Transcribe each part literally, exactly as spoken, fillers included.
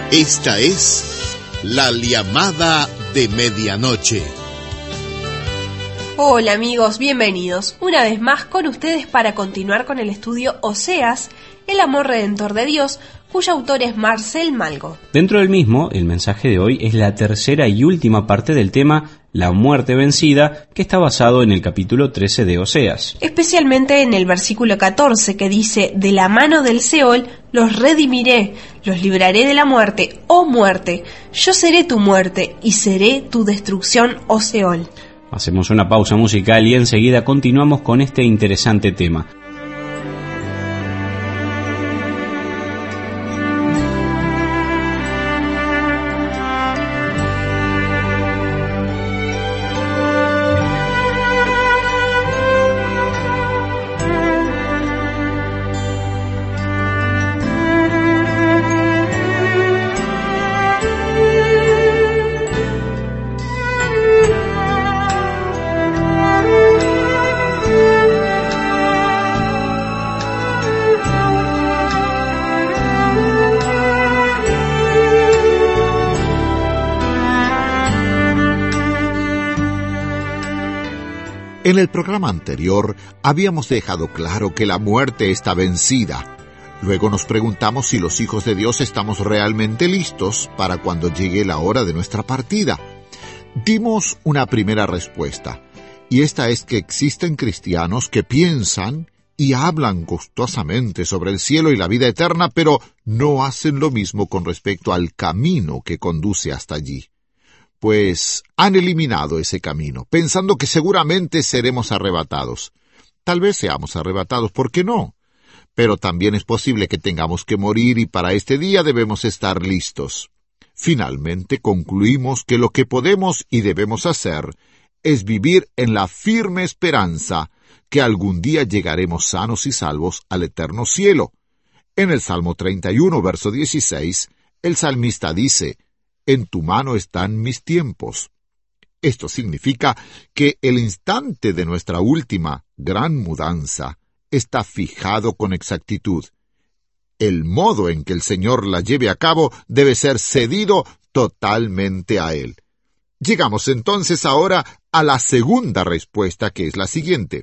Esta es la llamada de medianoche. Hola amigos, bienvenidos una vez más con ustedes para continuar con el estudio Oseas, el amor redentor de Dios, cuyo autor es Marcel Malgo. Dentro del mismo, el mensaje de hoy es la tercera y última parte del tema La muerte vencida, que está basado en el capítulo trece de Oseas. Especialmente en el versículo catorce, que dice: de la mano del Seol los redimiré, los libraré de la muerte, oh muerte, yo seré tu muerte y seré tu destrucción, oh Seol. Hacemos una pausa musical y enseguida continuamos con este interesante tema. En el programa anterior habíamos dejado claro que la muerte está vencida. Luego nos preguntamos si los hijos de Dios estamos realmente listos para cuando llegue la hora de nuestra partida. Dimos una primera respuesta, y esta es que existen cristianos que piensan y hablan gustosamente sobre el cielo y la vida eterna, pero no hacen lo mismo con respecto al camino que conduce hasta allí. Pues han eliminado ese camino, pensando que seguramente seremos arrebatados. Tal vez seamos arrebatados, ¿por qué no? Pero también es posible que tengamos que morir y para este día debemos estar listos. Finalmente concluimos que lo que podemos y debemos hacer es vivir en la firme esperanza que algún día llegaremos sanos y salvos al eterno cielo. En el Salmo treinta y uno, verso dieciséis, el salmista dice: en tu mano están mis tiempos. Esto significa que el instante de nuestra última gran mudanza está fijado con exactitud. El modo en que el Señor la lleve a cabo debe ser cedido totalmente a Él. Llegamos entonces ahora a la segunda respuesta, que es la siguiente.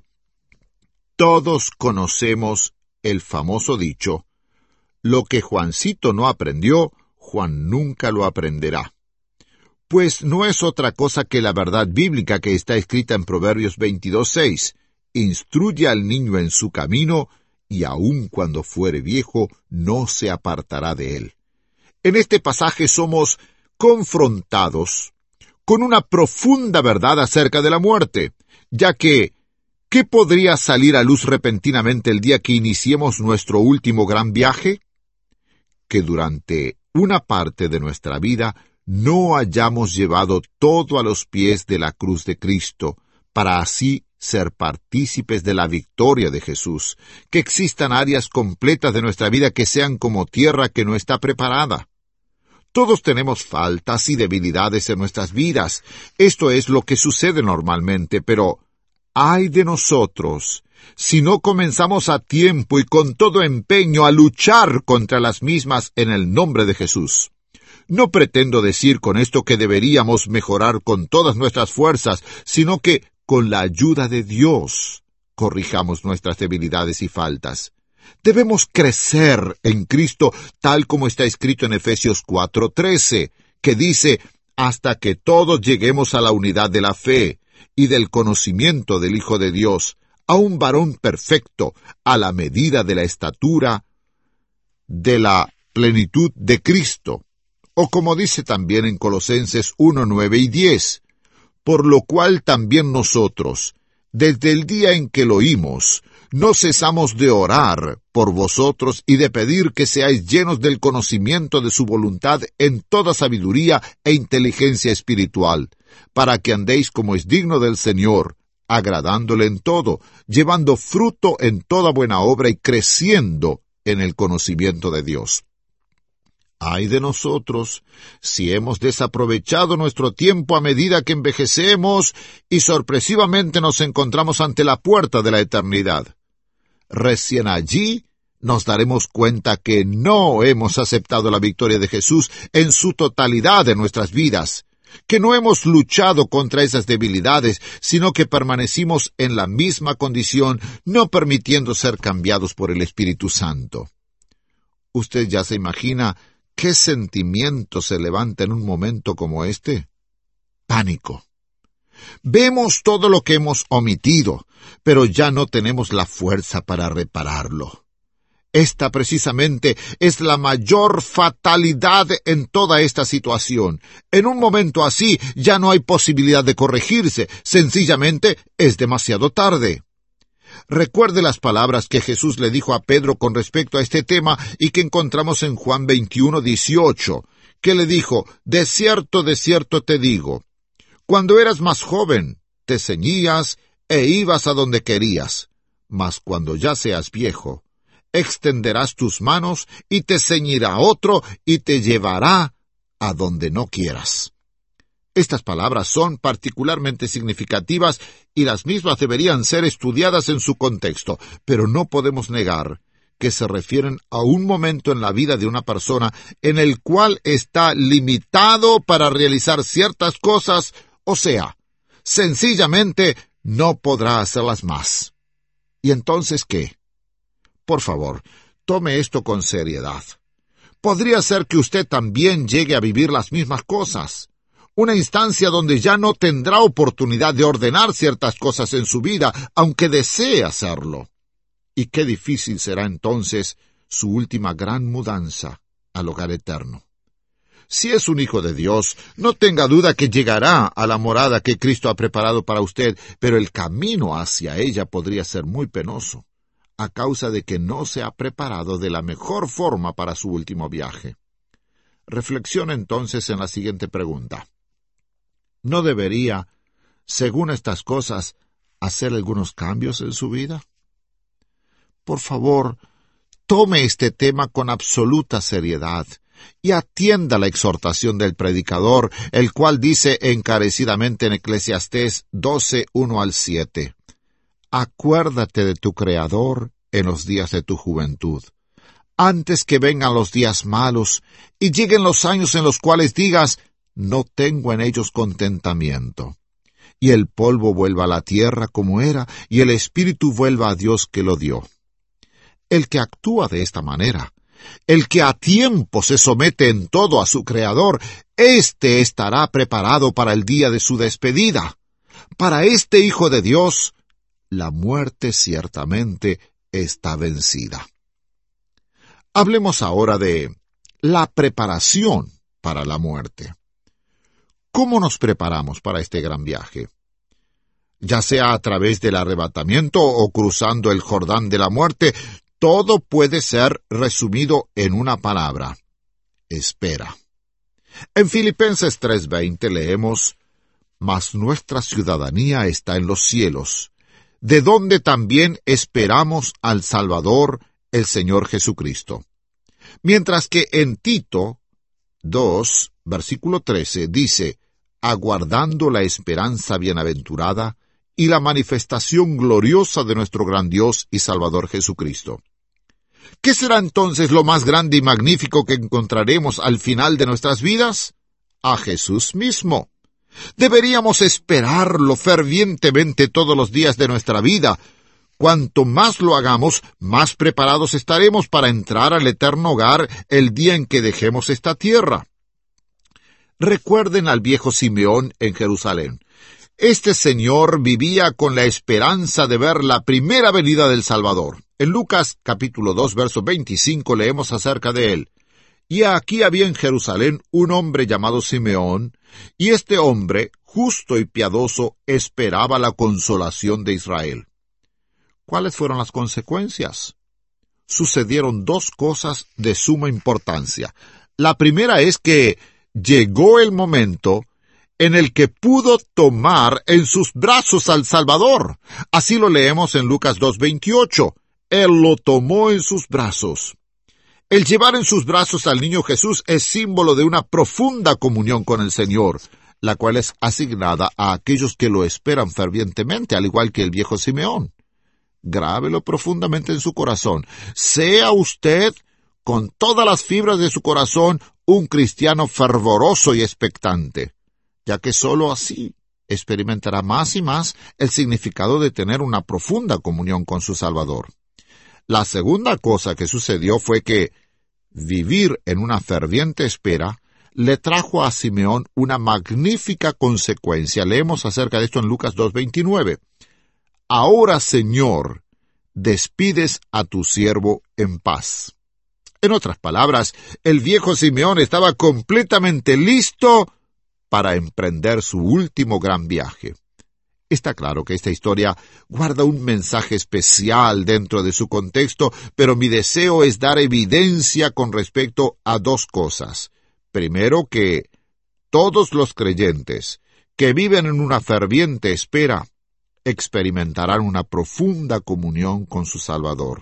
Todos conocemos el famoso dicho: lo que Juancito no aprendió, Juan nunca lo aprenderá. Pues no es otra cosa que la verdad bíblica que está escrita en Proverbios veintidós seis. Instruye al niño en su camino, y aun cuando fuere viejo, no se apartará de él. En este pasaje somos confrontados con una profunda verdad acerca de la muerte, ya que, ¿qué podría salir a luz repentinamente el día que iniciemos nuestro último gran viaje? Que durante una parte de nuestra vida no hayamos llevado todo a los pies de la cruz de Cristo, para así ser partícipes de la victoria de Jesús, que existan áreas completas de nuestra vida que sean como tierra que no está preparada. Todos tenemos faltas y debilidades en nuestras vidas. Esto es lo que sucede normalmente, pero ¡ay de nosotros si no comenzamos a tiempo y con todo empeño a luchar contra las mismas en el nombre de Jesús! No pretendo decir con esto que deberíamos mejorar con todas nuestras fuerzas, sino que, con la ayuda de Dios, corrijamos nuestras debilidades y faltas. Debemos crecer en Cristo, tal como está escrito en Efesios cuatro trece, que dice: hasta que todos lleguemos a la unidad de la fe y del conocimiento del Hijo de Dios, a un varón perfecto, a la medida de la estatura de la plenitud de Cristo. O como dice también en Colosenses uno nueve y diez, por lo cual también nosotros, desde el día en que lo oímos, no cesamos de orar por vosotros y de pedir que seáis llenos del conocimiento de su voluntad en toda sabiduría e inteligencia espiritual, para que andéis como es digno del Señor, agradándole en todo, llevando fruto en toda buena obra y creciendo en el conocimiento de Dios. Ay de nosotros si hemos desaprovechado nuestro tiempo a medida que envejecemos y sorpresivamente nos encontramos ante la puerta de la eternidad. Recién allí nos daremos cuenta que no hemos aceptado la victoria de Jesús en su totalidad en nuestras vidas, que no hemos luchado contra esas debilidades, sino que permanecimos en la misma condición, no permitiendo ser cambiados por el Espíritu Santo. ¿Usted ya se imagina qué sentimiento se levanta en un momento como este? Pánico. Vemos todo lo que hemos omitido, pero ya no tenemos la fuerza para repararlo. Esta precisamente es la mayor fatalidad en toda esta situación. En un momento así ya no hay posibilidad de corregirse, sencillamente es demasiado tarde. Recuerde las palabras que Jesús le dijo a Pedro con respecto a este tema y que encontramos en Juan veintiuno, dieciocho, que le dijo: «De cierto, de cierto te digo, cuando eras más joven, te ceñías e ibas a donde querías, mas cuando ya seas viejo, extenderás tus manos y te ceñirá otro y te llevará a donde no quieras». Estas palabras son particularmente significativas y las mismas deberían ser estudiadas en su contexto, pero no podemos negar que se refieren a un momento en la vida de una persona en el cual está limitado para realizar ciertas cosas, o sea, sencillamente no podrá hacerlas más. ¿Y entonces qué? Por favor, tome esto con seriedad. Podría ser que usted también llegue a vivir las mismas cosas. Una instancia donde ya no tendrá oportunidad de ordenar ciertas cosas en su vida, aunque desee hacerlo. Y qué difícil será entonces su última gran mudanza al hogar eterno. Si es un hijo de Dios, no tenga duda que llegará a la morada que Cristo ha preparado para usted, pero el camino hacia ella podría ser muy penoso, a causa de que no se ha preparado de la mejor forma para su último viaje. Reflexione entonces en la siguiente pregunta. ¿No debería, según estas cosas, hacer algunos cambios en su vida? Por favor, tome este tema con absoluta seriedad y atienda la exhortación del predicador, el cual dice encarecidamente en Eclesiastés doce, uno al siete. Acuérdate de tu Creador en los días de tu juventud, antes que vengan los días malos y lleguen los años en los cuales digas: no tengo en ellos contentamiento. Y el polvo vuelva a la tierra como era, y el espíritu vuelva a Dios que lo dio. El que actúa de esta manera, el que a tiempo se somete en todo a su Creador, éste estará preparado para el día de su despedida. Para este Hijo de Dios, la muerte ciertamente está vencida. Hablemos ahora de la preparación para la muerte. ¿Cómo nos preparamos para este gran viaje? Ya sea a través del arrebatamiento o cruzando el Jordán de la muerte, todo puede ser resumido en una palabra: espera. En Filipenses tres veinte leemos: «Mas nuestra ciudadanía está en los cielos, de donde también esperamos al Salvador, el Señor Jesucristo». Mientras que en Tito dos, versículo trece, dice: «aguardando la esperanza bienaventurada y la manifestación gloriosa de nuestro gran Dios y Salvador Jesucristo». ¿Qué será entonces lo más grande y magnífico que encontraremos al final de nuestras vidas? A Jesús mismo. Deberíamos esperarlo fervientemente todos los días de nuestra vida. Cuanto más lo hagamos, más preparados estaremos para entrar al eterno hogar el día en que dejemos esta tierra. Recuerden al viejo Simeón en Jerusalén. Este señor vivía con la esperanza de ver la primera venida del Salvador. En Lucas capítulo dos, verso veinticinco leemos acerca de él. «Y aquí había en Jerusalén un hombre llamado Simeón, y este hombre, justo y piadoso, esperaba la consolación de Israel». ¿Cuáles fueron las consecuencias? Sucedieron dos cosas de suma importancia. La primera es que llegó el momento en el que pudo tomar en sus brazos al Salvador. Así lo leemos en Lucas dos veintiocho. Él lo tomó en sus brazos. El llevar en sus brazos al niño Jesús es símbolo de una profunda comunión con el Señor, la cual es asignada a aquellos que lo esperan fervientemente, al igual que el viejo Simeón. Grábelo profundamente en su corazón. Sea usted, con todas las fibras de su corazón, un cristiano fervoroso y expectante, ya que sólo así experimentará más y más el significado de tener una profunda comunión con su Salvador. La segunda cosa que sucedió fue que vivir en una ferviente espera le trajo a Simeón una magnífica consecuencia. Leemos acerca de esto en Lucas dos veintinueve. Ahora, Señor, despides a tu siervo en paz. En otras palabras, el viejo Simeón estaba completamente listo para emprender su último gran viaje. Está claro que esta historia guarda un mensaje especial dentro de su contexto, pero mi deseo es dar evidencia con respecto a dos cosas. Primero, que todos los creyentes que viven en una ferviente espera experimentarán una profunda comunión con su Salvador.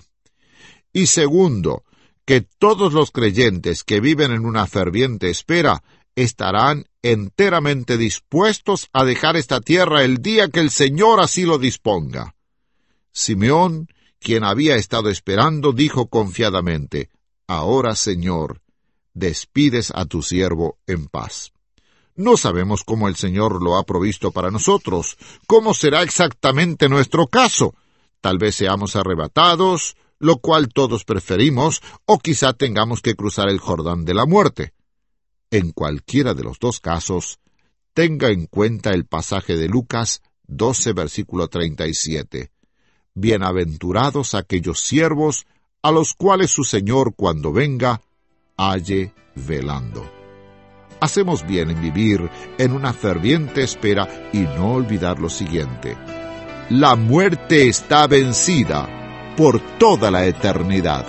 Y segundo, que todos los creyentes que viven en una ferviente espera estarán enteramente dispuestos a dejar esta tierra el día que el Señor así lo disponga. Simeón, quien había estado esperando, dijo confiadamente: Ahora, Señor, despides a tu siervo en paz. No sabemos cómo el Señor lo ha provisto para nosotros, cómo será exactamente nuestro caso. Tal vez seamos arrebatados, lo cual todos preferimos, o quizá tengamos que cruzar el Jordán de la muerte. En cualquiera de los dos casos, tenga en cuenta el pasaje de Lucas doce, versículo treinta y siete. Bienaventurados aquellos siervos a los cuales su Señor, cuando venga, halle velando. Hacemos bien en vivir en una ferviente espera y no olvidar lo siguiente: la muerte está vencida por toda la eternidad.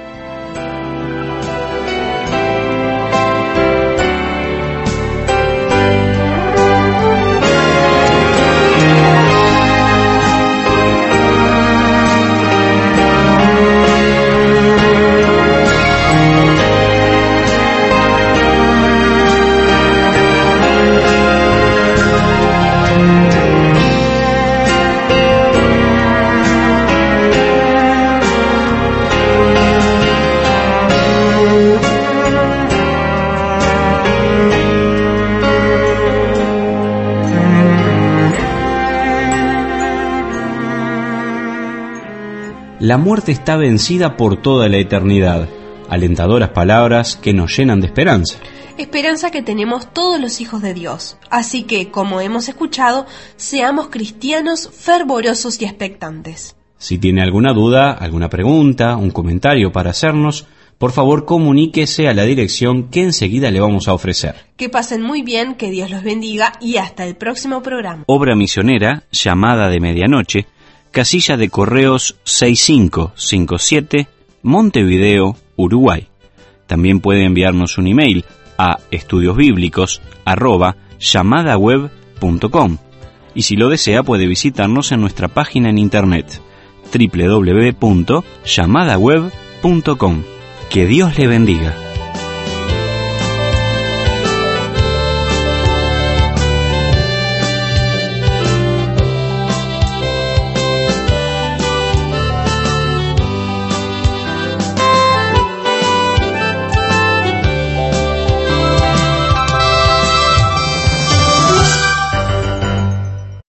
La muerte está vencida por toda la eternidad. Alentadoras palabras que nos llenan de esperanza. Esperanza que tenemos todos los hijos de Dios. Así que, como hemos escuchado, seamos cristianos fervorosos y expectantes. Si tiene alguna duda, alguna pregunta, un comentario para hacernos, por favor comuníquese a la dirección que enseguida le vamos a ofrecer. Que pasen muy bien, que Dios los bendiga y hasta el próximo programa. Obra misionera, Llamada de Medianoche, casilla de correos seis cinco cinco siete, Montevideo, Uruguay. También puede enviarnos un email a estudiosbíblicos arroba llamadaweb punto com, y si lo desea puede visitarnos en nuestra página en internet doble u doble u doble u punto llamadaweb punto com. Que Dios le bendiga.